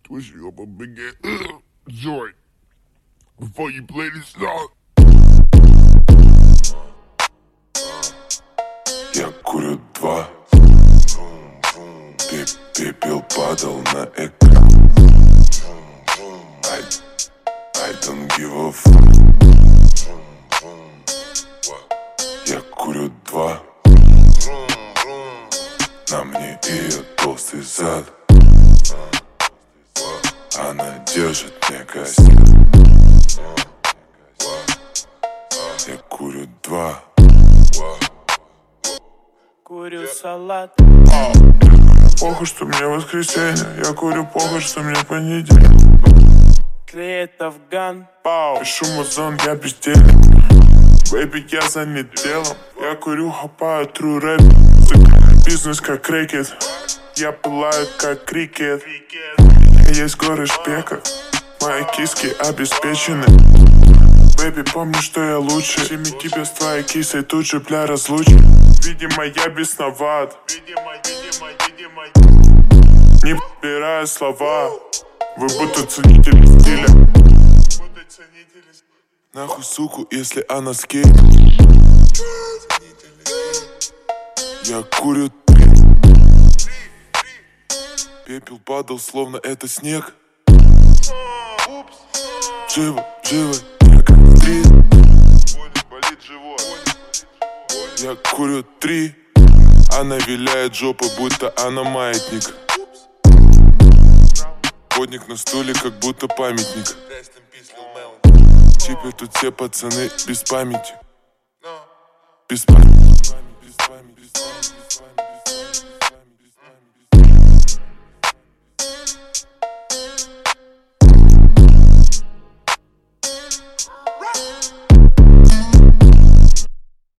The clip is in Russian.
twist you up a big ass joint before you play this song. Я курю два. Пепел падал на экран. I don't give a fuck. Я курю два. На мне ее толстый зад. Она держит мне косяк. Я курю два. Курю салат. Похуй, что мне воскресенье. Я курю, похуй, что мне понедельник. Клеит афган. Пишу музон, я бездельник. Бэйби, я занят делом. Я курю, хапаю, тру рэп. Бизнес как рэкет. Я пылаю как крикет. Есть горы шпеков. Мои киски обеспечены. Бэйби, помни, что я лучше. Семи тебя с твоей кисой тут же, бля, разлучен. Видимо, я бесноват. Не подбираю слова. Вы будто ценители стиля. Нахуй суку, если она скейт. Я курю три. Пепел падал, словно это снег. Живо, живо, три. Я курю три. Она виляет жопой, будто она маятник. Водник на стуле, как будто памятник. Типа тут все пацаны без памяти. Без памяти.